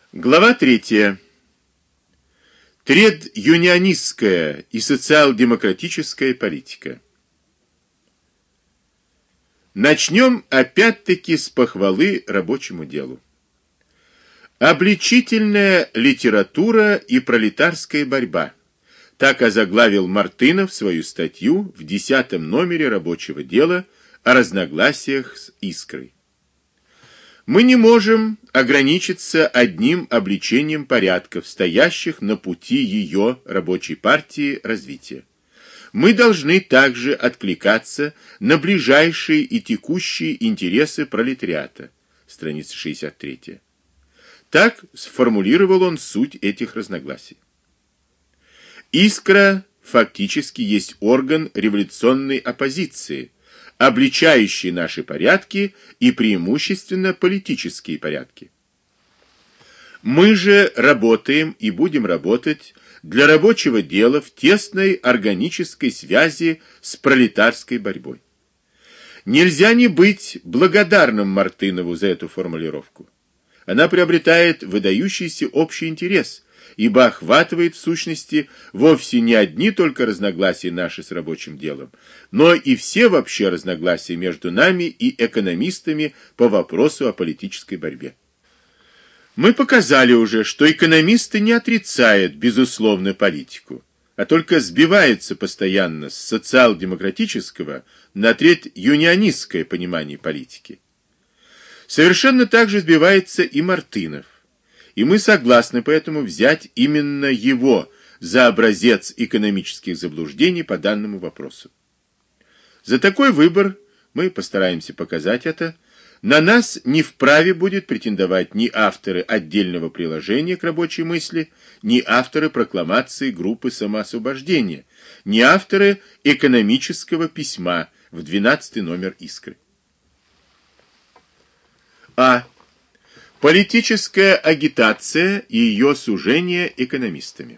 Глава 3. Тред-юнионистская и социал-демократическая политика. Начнем опять-таки с похвалы рабочему делу. Обличительная литература и пролетарская борьба. Так озаглавил Мартынов свою статью в 10-м номере Рабочего дела о разногласиях с Искрой. Мы не можем ограничиться одним обличением порядков, стоящих на пути ее, рабочей партии, развития. Мы должны также откликаться на ближайшие и текущие интересы пролетариата. Страница 63. Так сформулировал он суть этих разногласий. Искра фактически есть орган революционной оппозиции, обличающий наши порядки и преимущественно политические порядки. Мы же работаем и будем работать для рабочего дела в тесной органической связи с пролетарской борьбой. Нельзя не быть благодарным Мартынову за эту формулировку. Она приобретает выдающийся общий интерес, ибо охватывает в сущности вовсе не одни только разногласия наши с рабочим делом, но и все вообще разногласия между нами и экономистами по вопросу о политической борьбе. Мы показали уже, что экономисты не отрицают безусловно политику, а только сбиваются постоянно с социал-демократического на тред-юнионистское понимание политики. Совершенно так же сбивается и Мартынов. И мы согласны поэтому взять именно его за образец экономических заблуждений по данному вопросу. За такой выбор, мы постараемся показать это, на нас не вправе будет претендовать ни авторы отдельного приложения к рабочей мысли, ни авторы прокламации группы самоосвобождения, ни авторы экономического письма в 12-й номер Искры. Политическая агитация и ее сужение экономистами.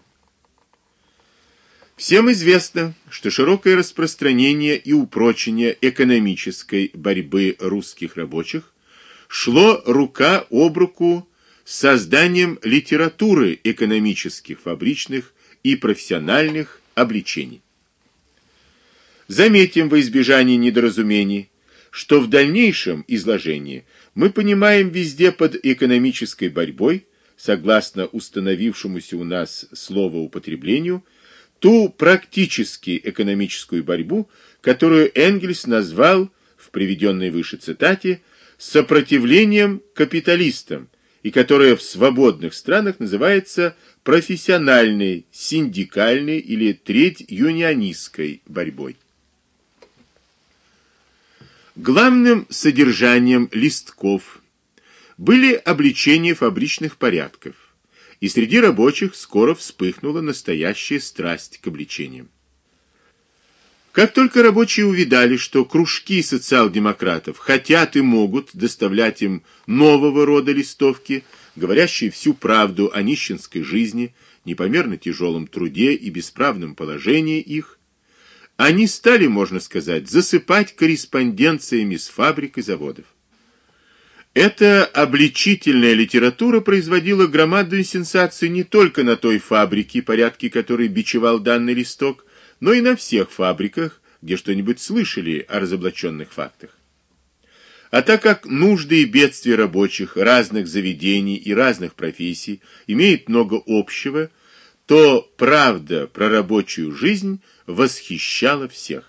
Всем известно, что широкое распространение и упрочение экономической борьбы русских рабочих шло рука об руку с созданием литературы экономических, фабричных и профессиональных обличений. Заметим во избежание недоразумений, что в дальнейшем изложении мы понимаем везде под экономической борьбой, согласно установившемуся у нас словоупотреблению, ту практически экономическую борьбу, которую Энгельс назвал в приведенной выше цитате сопротивлением капиталистам, и которая в свободных странах называется профессиональной, синдикальной или тред-юнионистской борьбой. Главным содержанием листков были обличения фабричных порядков, и среди рабочих скоро вспыхнула настоящая страсть к обличениям. Как только рабочие увидали, что кружки социал-демократов хотят и могут доставлять им нового рода листовки, говорящие всю правду о нищенской жизни, непомерно тяжелом труде и бесправном положении их, они стали, можно сказать, засыпать корреспонденциями с фабрик и заводов. Эта обличительная литература производила громадную сенсацию не только на той фабрике, порядки которой бичевал данный листок, но и на всех фабриках, где что-нибудь слышали о разоблаченных фактах. А так как нужды и бедствия рабочих разных заведений и разных профессий имеют много общего, то правда про рабочую жизнь восхищала всех.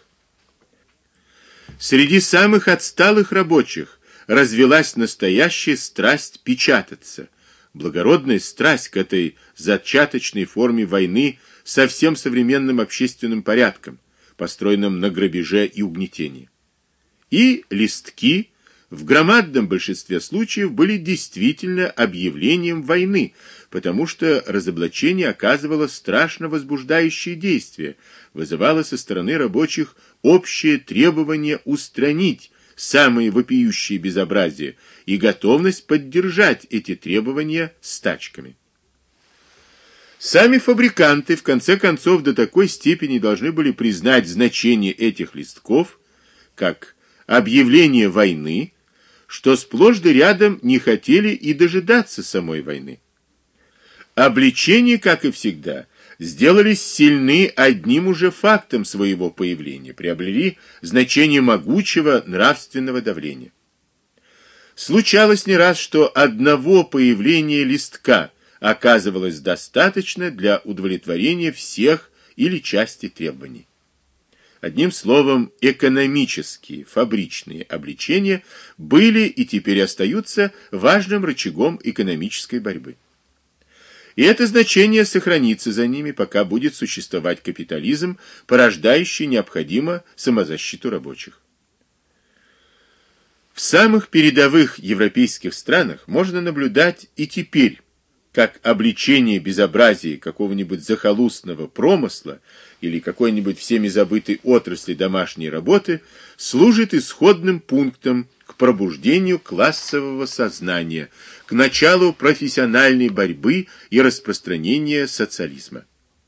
Среди самых отсталых рабочих развилась настоящая страсть печататься, благородная страсть к этой зачаточной форме войны со всем современным общественным порядком, построенным на грабеже и угнетении. И листки в громадном большинстве случаев были действительно объявлением войны, потому что разоблачение оказывало страшно возбуждающее действие, вызывало со стороны рабочих общее требование устранить самые вопиющие безобразия и готовность поддержать эти требования стачками. Сами фабриканты в конце концов до такой степени должны были признать значение этих листков, как объявление войны, что сплошь да рядом не хотели и дожидаться самой войны. Обличения, как и всегда, сделались сильны одним уже фактом своего появления, приобрели значение могучего нравственного давления. Случалось не раз, что одного появления листка оказывалось достаточно для удовлетворения всех или части требований. Одним словом, экономические, фабричные обличения были и теперь остаются важным рычагом экономической борьбы. И это значение сохранится за ними, пока будет существовать капитализм, порождающий необходимо самозащиту рабочих. В самых передовых европейских странах можно наблюдать и теперь, как обличение безобразия какого-нибудь захолустного промысла или какой-нибудь всеми забытой отрасли домашней работы служит исходным пунктом к пробуждению классового сознания, к началу профессиональной борьбы и распространения социализма.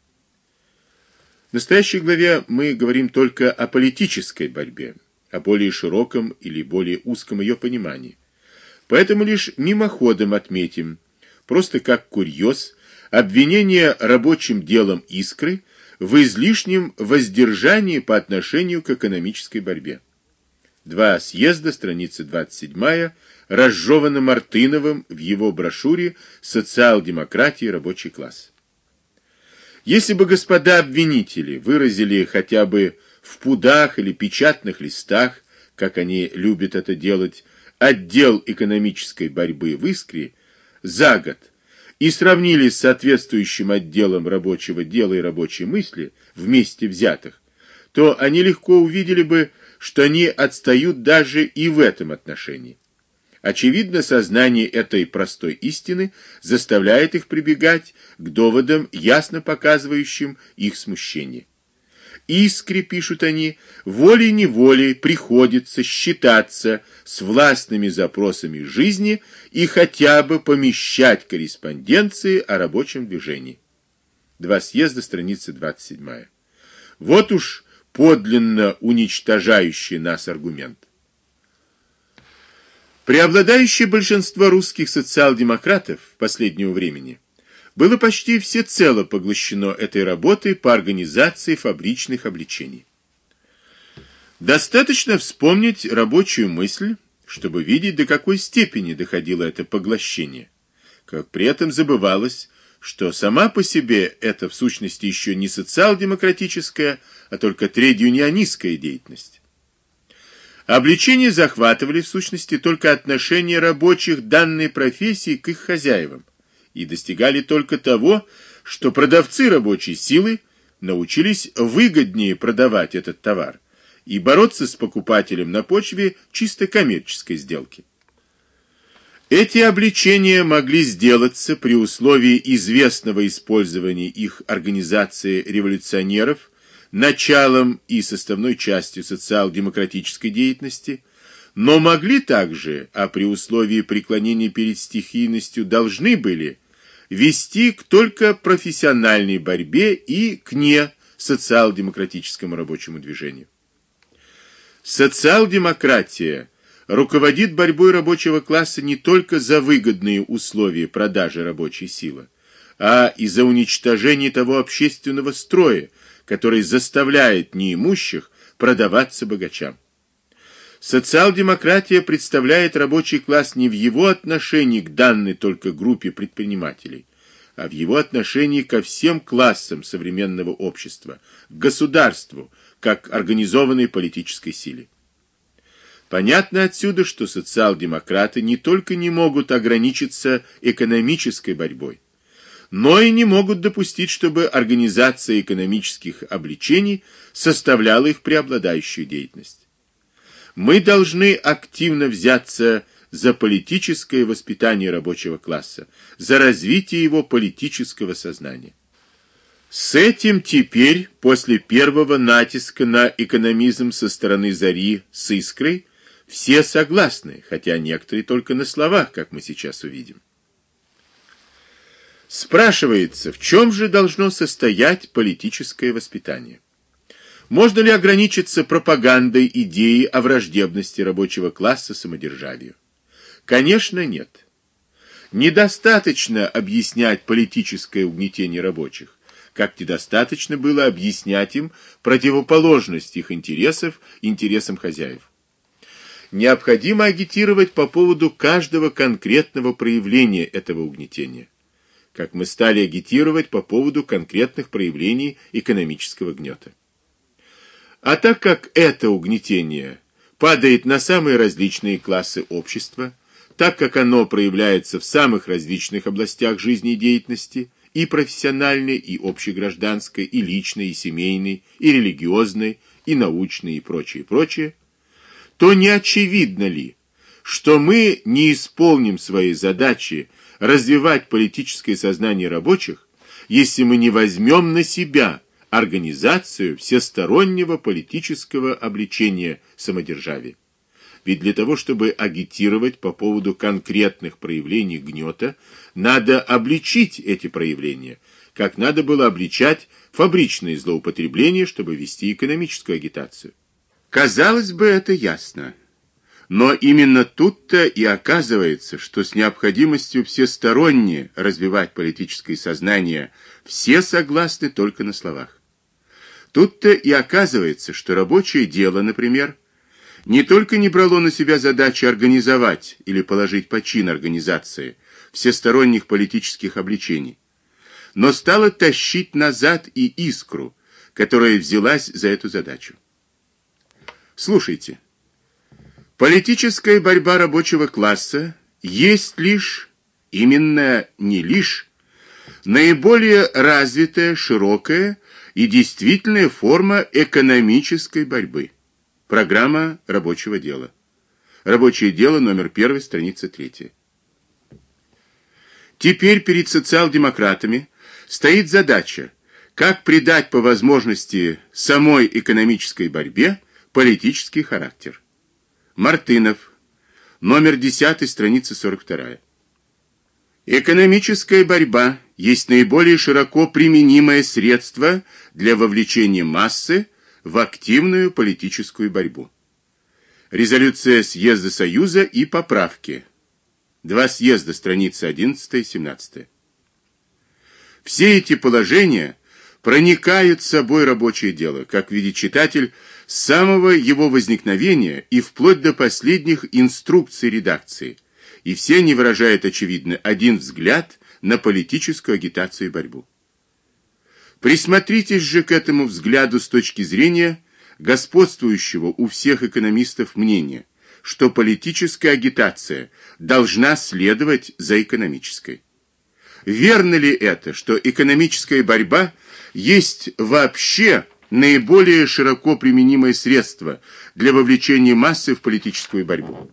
В настоящей главе мы говорим только о политической борьбе, о более широком или более узком ее понимании. Поэтому лишь мимоходом отметим, просто как курьез, обвинение рабочим делом «Искры» в излишнем воздержании по отношению к экономической борьбе. Два съезда, страница 27, разжевано Мартыновым в его брошюре «Социал-демократия и рабочий класс». Если бы господа обвинители выразили хотя бы в пудах или печатных листах, как они любят это делать, отдел экономической борьбы в «Искре» за год и сравнили с соответствующим отделом рабочего дела и рабочей мысли вместе взятых, то они легко увидели бы, что они отстают даже и в этом отношении. Очевидно, сознание этой простой истины заставляет их прибегать к доводам, ясно показывающим их смущение. Искре, пишут они, волей-неволей приходится считаться с властными запросами жизни и хотя бы помещать корреспонденции о рабочем движении. Два съезда, страница 27. Вот уж подлинно уничтожающий нас аргумент. Преобладающее большинство русских социал-демократов последнего времени было почти всецело поглощено этой работой по организации фабричных обличений. Достаточно вспомнить рабочую мысль, чтобы видеть, до какой степени доходило это поглощение, как при этом забывалось, что сама по себе это в сущности еще не социал-демократическая, а только тред-юнионистская деятельность. Обличения захватывали в сущности только отношение рабочих данной профессии к их хозяевам и достигали только того, что продавцы рабочей силы научились выгоднее продавать этот товар и бороться с покупателем на почве чисто коммерческой сделки. Эти обличения могли сделаться при условии известного использования их организации революционеров началом и составной частью социал-демократической деятельности, но могли также, а при условии преклонения перед стихийностью должны были, вести к только профессиональной борьбе и к не социал-демократическому рабочему движению. Социал-демократия руководит борьбой рабочего класса не только за выгодные условия продажи рабочей силы, а и за уничтожение того общественного строя, который заставляет неимущих продаваться богачам. Социал-демократия представляет рабочий класс не в его отношении к данной только группе предпринимателей, а в его отношении ко всем классам современного общества, к государству, как организованной политической силе. Понятно отсюда, что социал-демократы не только не могут ограничиться экономической борьбой, но и не могут допустить, чтобы организация экономических обличений составляла их преобладающую деятельность. Мы должны активно взяться за политическое воспитание рабочего класса, за развитие его политического сознания. С этим теперь, после первого натиска на экономизм со стороны Зари с Искрой, все согласны, хотя некоторые только на словах, как мы сейчас увидим. Спрашивается, в чем же должно состоять политическое воспитание? Можно ли ограничиться пропагандой идеи о враждебности рабочего класса самодержавию? Конечно, нет. Недостаточно объяснять политическое угнетение рабочих, как недостаточно было объяснять им противоположность их интересов интересам хозяев. Необходимо агитировать по поводу каждого конкретного проявления этого угнетения, как мы стали агитировать по поводу конкретных проявлений экономического гнета. А так как это угнетение падает на самые различные классы общества, так как оно проявляется в самых различных областях жизнедеятельности, и профессиональной, и общегражданской, и личной, и семейной, и религиозной, и научной, и прочее, то не очевидно ли, что мы не исполним своей задачи развивать политическое сознание рабочих, если мы не возьмем на себя организацию всестороннего политического обличения самодержавия? Ведь для того, чтобы агитировать по поводу конкретных проявлений гнета, надо обличить эти проявления, как надо было обличать фабричные злоупотребления, чтобы вести экономическую агитацию. Казалось бы, это ясно. Но именно тут-то и оказывается, что с необходимостью всесторонне развивать политическое сознание все согласны только на словах. Тут-то и оказывается, что рабочее дело, например, не только не брало на себя задачи организовать или положить почин организации всесторонних политических обличений, но стало тащить назад и искру, которая взялась за эту задачу. Слушайте, политическая борьба рабочего класса есть лишь, именно не лишь, наиболее развитая, широкая и действительная форма экономической борьбы. Программа рабочего дела. Рабочее дело, номер 1, страница 3. Теперь перед социал-демократами стоит задача, как придать по возможности самой экономической борьбе политический характер. Мартынов, номер 10, страница 42. Экономическая борьба есть наиболее широко применимое средство для вовлечения массы в активную политическую борьбу. Резолюция съезда Союза и поправки. 2 съезда, страницы 11 и 17. Все эти положения проникают с собой рабочее дело, как видит читатель, с самого его возникновения и вплоть до последних инструкций редакции, и все они выражают, очевидно, один взгляд на политическую агитацию и борьбу. Присмотритесь же к этому взгляду с точки зрения господствующего у всех экономистов мнения, что политическая агитация должна следовать за экономической. Верно ли это, что экономическая борьба есть вообще наиболее широко применимое средство для вовлечения массы в политическую борьбу?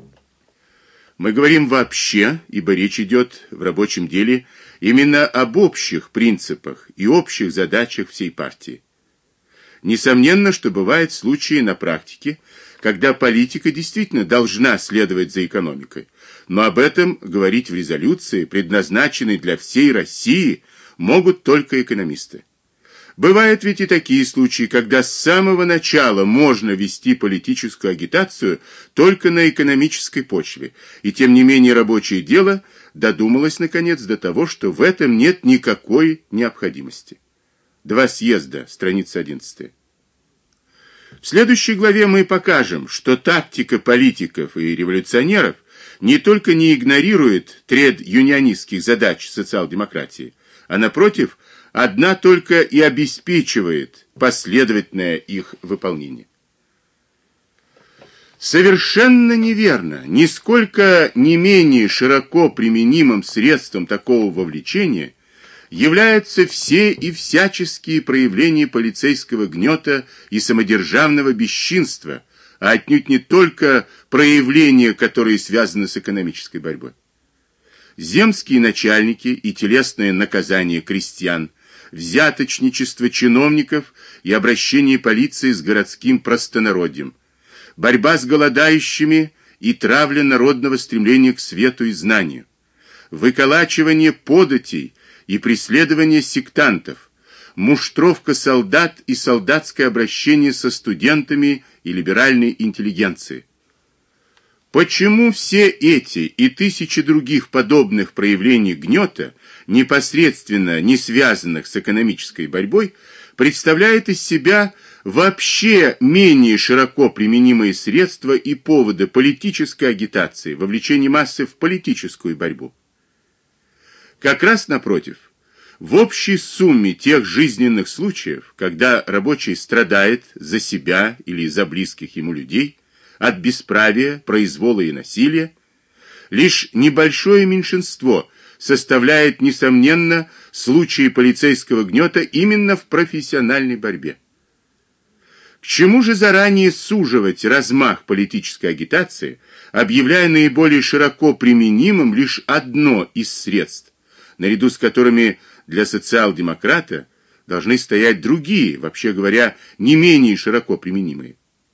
Мы говорим вообще, ибо речь идет в рабочем деле именно об общих принципах и общих задачах всей партии. Несомненно, что бывают случаи на практике, когда политика действительно должна следовать за экономикой, но об этом говорить в резолюции, предназначенной для всей России, могут только экономисты. Бывают ведь и такие случаи, когда с самого начала можно вести политическую агитацию только на экономической почве, и тем не менее рабочее дело додумалось наконец до того, что в этом нет никакой необходимости. 2 съезда, страница 11. В следующей главе мы покажем, что тактика политиков и революционеров не только не игнорирует тред-юнионистских задач социал-демократии, а напротив, одна только и обеспечивает последовательное их выполнение. Совершенно неверно, нисколько не менее широко применимым средством такого вовлечения являются все и всяческие проявления полицейского гнета и самодержавного бесчинства, а отнюдь не только проявления, которые связаны с экономической борьбой. Земские начальники и телесное наказание крестьян, взяточничество чиновников и обращение полиции с городским простонародьем, борьба с голодающими и травля народного стремления к свету и знанию, выколачивание податей и преследование сектантов, муштровка солдат и солдатское обращение со студентами и либеральной интеллигенцией, Почему все эти и тысячи других подобных проявлений гнета, непосредственно не связанных с экономической борьбой, представляют из себя вообще менее широко применимые средства и поводы политической агитации, вовлечения массы в политическую борьбу? Как раз напротив, в общей сумме тех жизненных случаев, когда рабочий страдает за себя или за близких ему людей, от бесправия, произвола и насилия, лишь небольшое меньшинство составляет, несомненно, случаи полицейского гнета именно в профессиональной борьбе. К чему же заранее суживать размах политической агитации, объявляя наиболее широко применимым лишь одно из средств, наряду с которыми для социал-демократа должны стоять другие, вообще говоря, не менее широко применимые?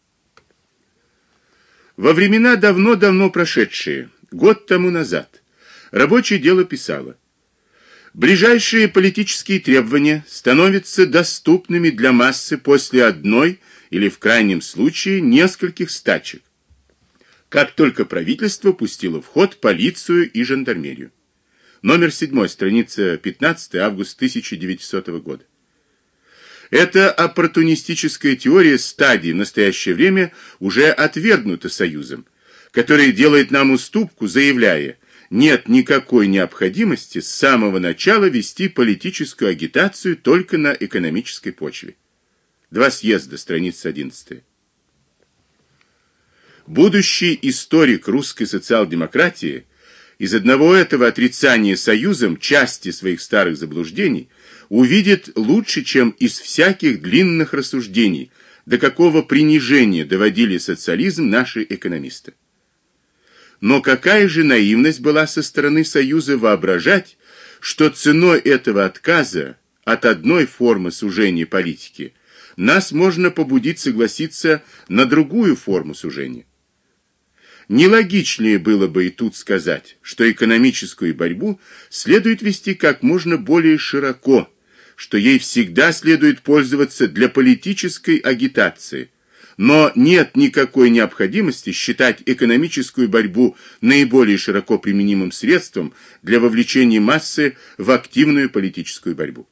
Во времена давно-давно прошедшие, год тому назад, Рабочее дело писало: ближайшие политические требования становятся доступными для массы после одной или в крайнем случае нескольких стачек, как только правительство пустило в ход полицию и жандармерию. Номер 7, страница 15, август 1900 года. Эта оппортунистическая теория стадий в настоящее время уже отвергнута Союзом, который делает нам уступку, заявляя: нет никакой необходимости с самого начала вести политическую агитацию только на экономической почве. Два съезда, страница 11. Будущий историк русской социал-демократии из одного этого отрицания Союзом части своих старых заблуждений увидит лучше, чем из всяких длинных рассуждений, до какого принижения доводили социализм наши экономисты. Но какая же наивность была со стороны Союза воображать, что ценой этого отказа от одной формы сужения политики нас можно побудить согласиться на другую форму сужения. Нелогичнее было бы и тут сказать, что экономическую борьбу следует вести как можно более широко, что ей всегда следует пользоваться для политической агитации, но нет никакой необходимости считать экономическую борьбу наиболее широко применимым средством для вовлечения массы в активную политическую борьбу.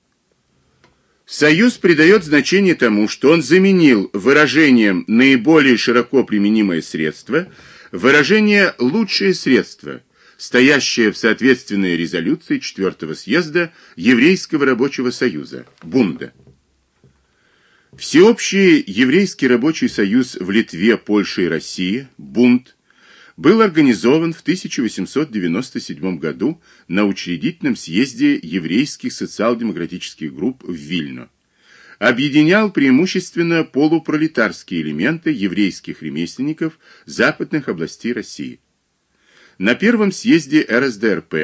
Союз придает значение тому, что он заменил выражением «наиболее широко применимое средство» выражение «лучшее средство», стоящее в соответственной резолюции 4-го съезда Еврейского рабочего союза, Бунда. Всеобщий еврейский рабочий союз в Литве, Польше и России, Бунд, был организован в 1897 году на учредительном съезде еврейских социал-демократических групп в Вильно. Объединял преимущественно полупролетарские элементы еврейских ремесленников западных областей России. На первом съезде РСДРП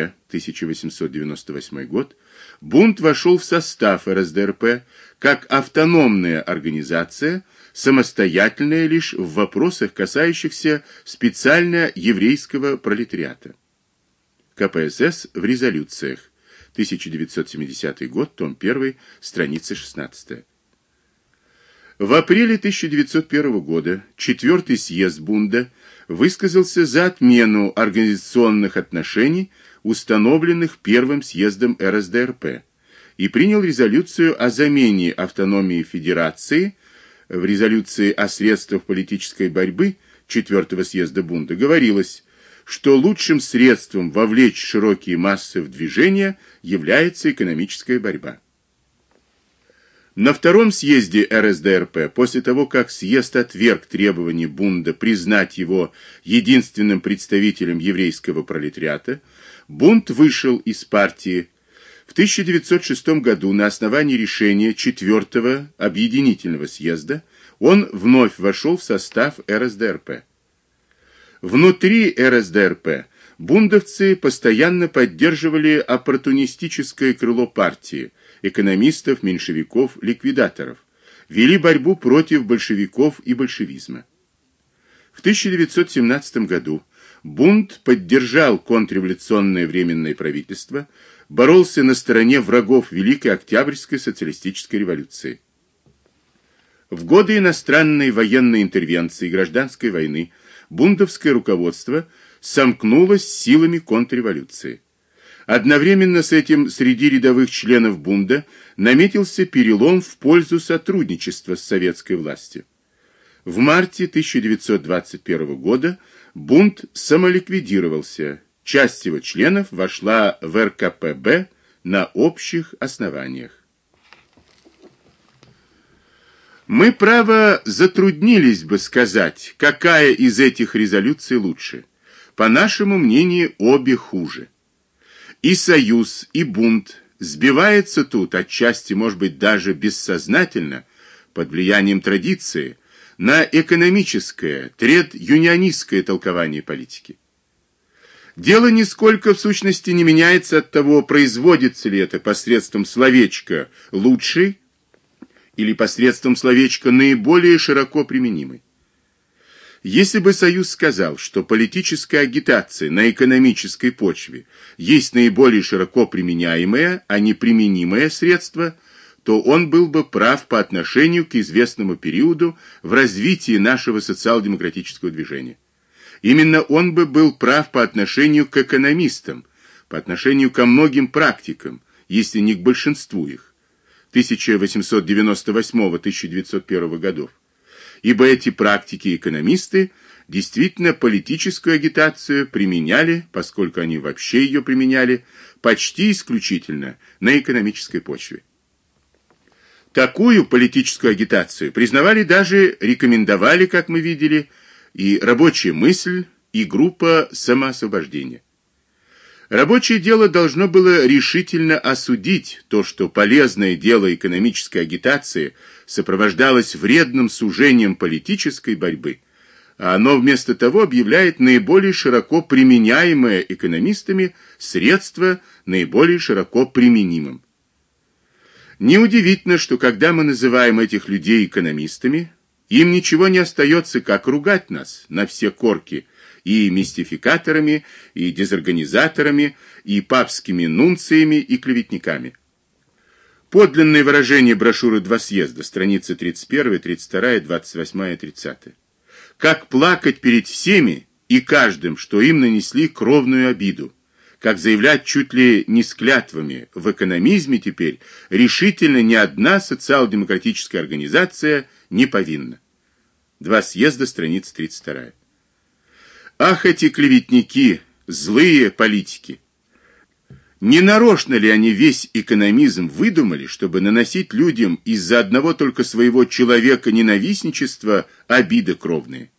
1898 год Бунд вошел в состав РСДРП как автономная организация, самостоятельная лишь в вопросах, касающихся специально еврейского пролетариата. КПСС в резолюциях. 1970 год, том 1, страница 16. В апреле 1901 года 4-й съезд Бунда высказался за отмену организационных отношений, установленных первым съездом РСДРП, и принял резолюцию о замене автономии федерации. В резолюции о средствах политической борьбы 4-го съезда Бунда говорилось, что лучшим средством вовлечь широкие массы в движение является экономическая борьба. На втором съезде РСДРП, после того, как съезд отверг требование Бунда признать его единственным представителем еврейского пролетариата, Бунд вышел из партии. В 1906 году на основании решения 4-го объединительного съезда он вновь вошел в состав РСДРП. Внутри РСДРП бундовцы постоянно поддерживали оппортунистическое крыло партии, экономистов, меньшевиков, ликвидаторов, вели борьбу против большевиков и большевизма. В 1917 году Бунд поддержал контрреволюционное временное правительство, боролся на стороне врагов Великой Октябрьской социалистической революции. В годы иностранной военной интервенции и гражданской войны бундовское руководство сомкнулось с силами контрреволюции. Одновременно с этим среди рядовых членов бунда наметился перелом в пользу сотрудничества с советской властью. В марте 1921 года бунт самоликвидировался, часть его членов вошла в РКПБ на общих основаниях. Мы, право, затруднились бы сказать, какая из этих резолюций лучше. По нашему мнению, обе хуже. И союз, и бунт сбивается тут, отчасти, может быть, даже бессознательно, под влиянием традиции, на экономическое, тред-юнионистское толкование политики. Дело нисколько в сущности не меняется от того, производится ли это посредством словечка «лучший» или посредством словечка «наиболее широко применимый». Если бы Союз сказал, что политическая агитация на экономической почве есть наиболее широко применяемое, а не применимое средство, то он был бы прав по отношению к известному периоду в развитии нашего социал-демократического движения. Именно он бы был прав по отношению к экономистам, по отношению ко многим практикам, если не к большинству их, 1898-1901 годов. Ибо эти практики-экономисты действительно политическую агитацию применяли, поскольку они вообще ее применяли, почти исключительно на экономической почве. Такую политическую агитацию признавали, даже рекомендовали, как мы видели, и рабочая мысль, и группа самоосвобождения. Рабочее дело должно было решительно осудить то, что полезное дело экономической агитации сопровождалось вредным сужением политической борьбы, а оно вместо того объявляет наиболее широко применяемое экономистами средство наиболее широко применимым. Неудивительно, что когда мы называем этих людей экономистами, им ничего не остается, как ругать нас на все корки, и мистификаторами, и дезорганизаторами, и папскими нунциями, и клеветниками. Подлинное выражение брошюры «Два съезда», страницы 31, 32, 28, 30. Как плакать перед всеми и каждым, что им нанесли кровную обиду, как заявлять чуть ли не с клятвами, в экономизме теперь решительно ни одна социал-демократическая организация не повинна. «Два съезда», страница 32. Ах, эти клеветники, злые политики! Не нарочно ли они весь экономизм выдумали, чтобы наносить людям из-за одного только своего человека-ненавистничества обиды кровные?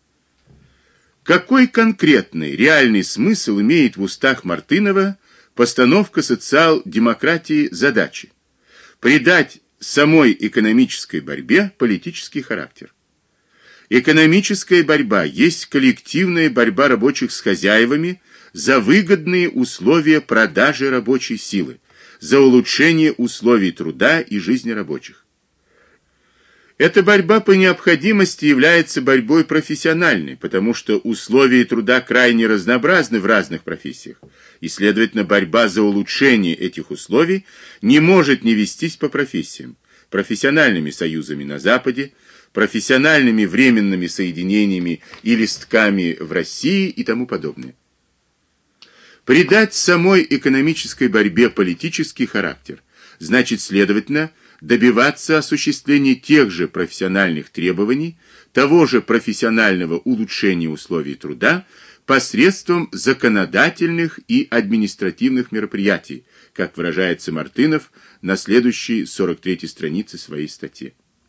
Какой конкретный, реальный смысл имеет в устах Мартынова постановка социал-демократии задачи? Придать самой экономической борьбе политический характер. Экономическая борьба есть коллективная борьба рабочих с хозяевами за выгодные условия продажи рабочей силы, за улучшение условий труда и жизни рабочих. Эта борьба по необходимости является борьбой профессиональной, потому что условия труда крайне разнообразны в разных профессиях, и, следовательно, борьба за улучшение этих условий не может не вестись по профессиям, профессиональными союзами на Западе, профессиональными временными соединениями и листками в России и тому подобное. Придать самой экономической борьбе политический характер значит, следовательно, добиваться осуществления тех же профессиональных требований, того же профессионального улучшения условий труда посредством законодательных и административных мероприятий, как выражается Мартынов на следующей 43-й странице своей статьи.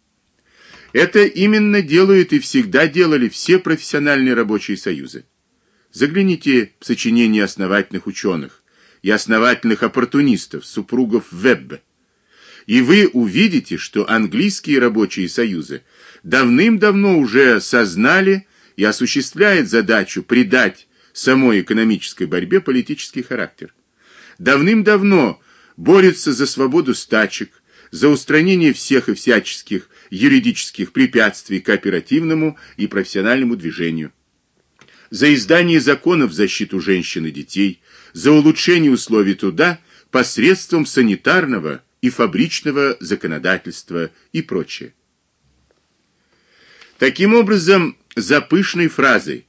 Это именно делают и всегда делали все профессиональные рабочие союзы. Загляните в сочинения основательных ученых и основательных оппортунистов, супругов Веббе, и вы увидите, что английские рабочие союзы давным-давно уже сознали и осуществляют задачу придать самой экономической борьбе политический характер. Давным-давно борются за свободу стачек, за устранение всех и всяческих юридических препятствий кооперативному и профессиональному движению, за издание законов в защиту женщин и детей, за улучшение условий труда посредством санитарного и фабричного законодательства и прочее. Таким образом, за пышной фразой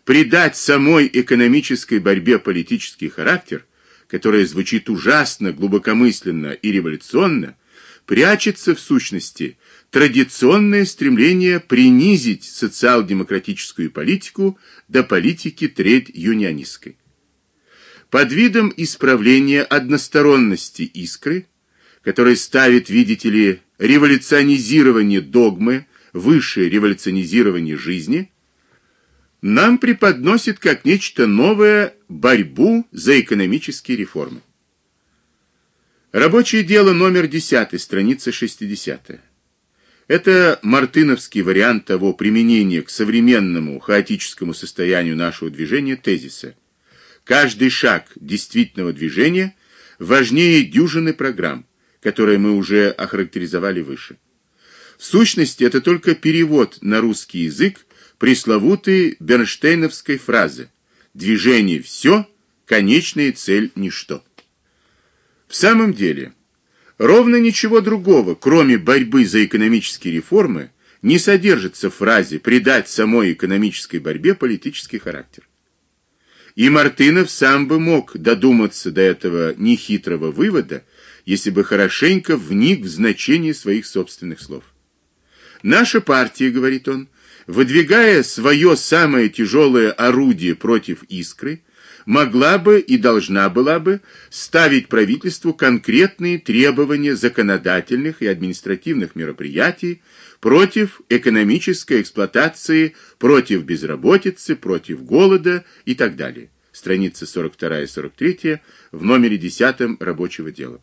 придать самой экономической борьбе политический характер, которое звучит ужасно, глубокомысленно и революционно, прячется в сущности традиционное стремление принизить социал-демократическую политику до политики тред-юнионистской. Под видом исправления односторонности искры, которая ставит, видите ли, революционизирование догмы выше революционизирования жизни, нам преподносит как нечто новое борьбу за экономические реформы. Рабочее дело номер 10, страница 60. Это мартыновский вариант того применения к современному хаотическому состоянию нашего движения тезиса. Каждый шаг действительного движения важнее дюжины программ, которые мы уже охарактеризовали выше. В сущности, это только перевод на русский язык пресловутой бернштейновской фразы «Движение все, конечная цель ничто». В самом деле, ровно ничего другого, кроме борьбы за экономические реформы, не содержится в фразе «придать самой экономической борьбе политический характер». И Мартынов сам бы мог додуматься до этого нехитрого вывода, если бы хорошенько вник в значение своих собственных слов. Наша партия, говорит он, выдвигая свое самое тяжелое орудие против искры, могла бы и должна была бы ставить правительству конкретные требования законодательных и административных мероприятий против экономической эксплуатации, против безработицы, против голода и так далее. Страницы 42 и 43 в номере 10 рабочего дела.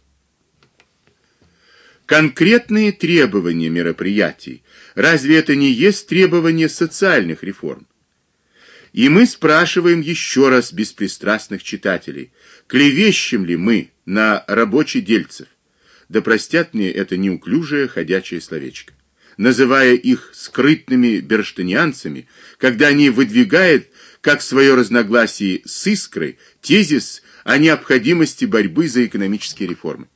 Конкретные требования мероприятий, разве это не есть требования социальных реформ? И мы спрашиваем еще раз беспристрастных читателей, клевещем ли мы на рабочедельцев, да простят мне это неуклюжее ходячее словечко, называя их скрытными бернштейнианцами, когда они выдвигают, как свое разногласие с искрой, тезис о необходимости борьбы за экономические реформы.